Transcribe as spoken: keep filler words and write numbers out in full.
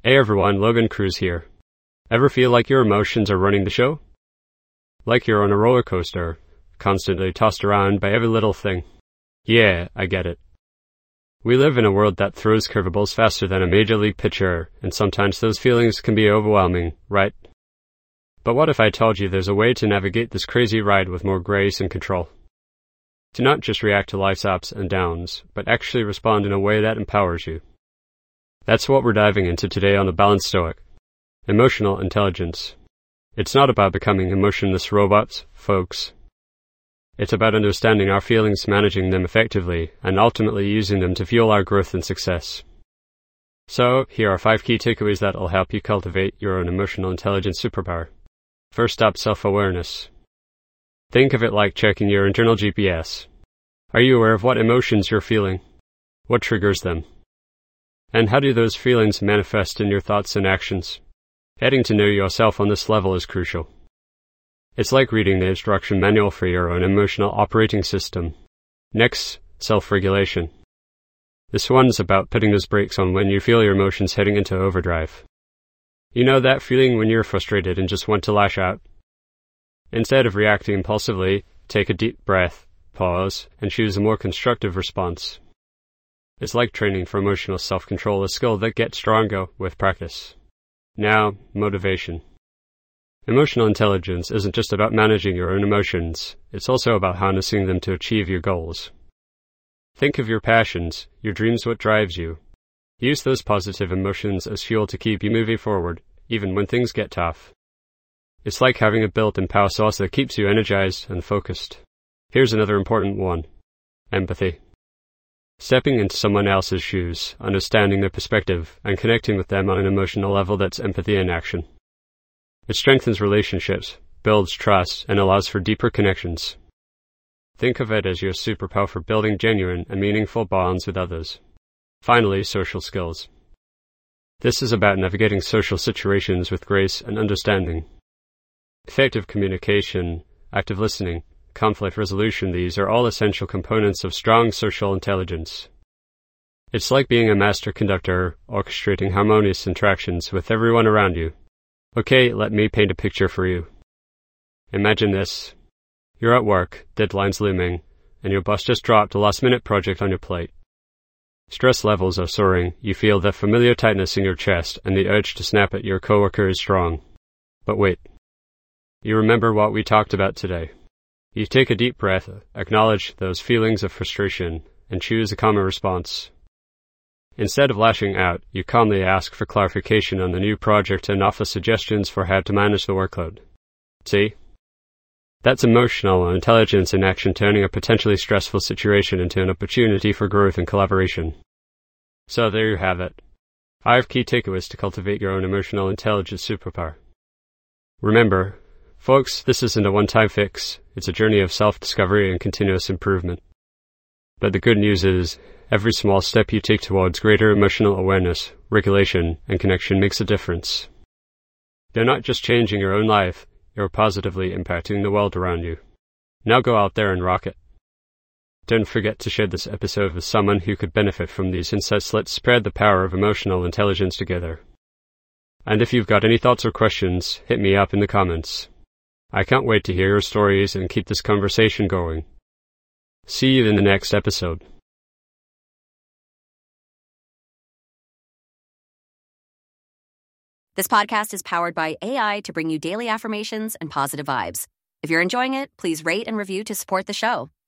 Hey everyone, Logan Cruz here. Ever feel like your emotions are running the show? Like you're on a roller coaster, constantly tossed around by every little thing. Yeah, I get it. We live in a world that throws curveballs faster than a major league pitcher, and sometimes those feelings can be overwhelming, right? But what if I told you there's a way to navigate this crazy ride with more grace and control? To not just react to life's ups and downs, but actually respond in a way that empowers you. That's what we're diving into today on The Balanced Stoic. Emotional intelligence. It's not about becoming emotionless robots, folks. It's about understanding our feelings, managing them effectively, and ultimately using them to fuel our growth and success. So, here are five key takeaways that will help you cultivate your own emotional intelligence superpower. First up, self-awareness. Think of it like checking your internal G P S. Are you aware of what emotions you're feeling? What triggers them? And how do those feelings manifest in your thoughts and actions? Getting to know yourself on this level is crucial. It's like reading the instruction manual for your own emotional operating system. Next, self-regulation. This one's about putting those brakes on when you feel your emotions heading into overdrive. You know that feeling when you're frustrated and just want to lash out? Instead of reacting impulsively, take a deep breath, pause, and choose a more constructive response. It's like training for emotional self-control, a skill that gets stronger with practice. Now, motivation. Emotional intelligence isn't just about managing your own emotions, it's also about harnessing them to achieve your goals. Think of your passions, your dreams, what drives you. Use those positive emotions as fuel to keep you moving forward, even when things get tough. It's like having a built-in power source that keeps you energized and focused. Here's another important one. Empathy. Stepping into someone else's shoes, understanding their perspective, and connecting with them on an emotional level, that's empathy in action. It strengthens relationships, builds trust, and allows for deeper connections. Think of it as your superpower for building genuine and meaningful bonds with others. Finally, social skills. This is about navigating social situations with grace and understanding. Effective communication, active listening, conflict resolution, these are all essential components of strong social intelligence. It's like being a master conductor, orchestrating harmonious interactions with everyone around you. Okay, let me paint a picture for you. Imagine this. You're at work, deadlines looming, and your boss just dropped a last-minute project on your plate. Stress levels are soaring, you feel the familiar tightness in your chest, and the urge to snap at your coworker is strong. But wait. You remember what we talked about today. You take a deep breath, acknowledge those feelings of frustration, and choose a calmer response. Instead of lashing out, you calmly ask for clarification on the new project and offer suggestions for how to manage the workload. See? That's emotional intelligence in action, turning a potentially stressful situation into an opportunity for growth and collaboration. So there you have it. Five key takeaways to cultivate your own emotional intelligence superpower. Remember, folks, this isn't a one-time fix. It's a journey of self-discovery and continuous improvement. But the good news is, every small step you take towards greater emotional awareness, regulation, and connection makes a difference. You're not just changing your own life, you're positively impacting the world around you. Now go out there and rock it. Don't forget to share this episode with someone who could benefit from these insights. Let's spread the power of emotional intelligence together. And if you've got any thoughts or questions, hit me up in the comments. I can't wait to hear your stories and keep this conversation going. See you in the next episode. This podcast is powered by A I to bring you daily affirmations and positive vibes. If you're enjoying it, please rate and review to support the show.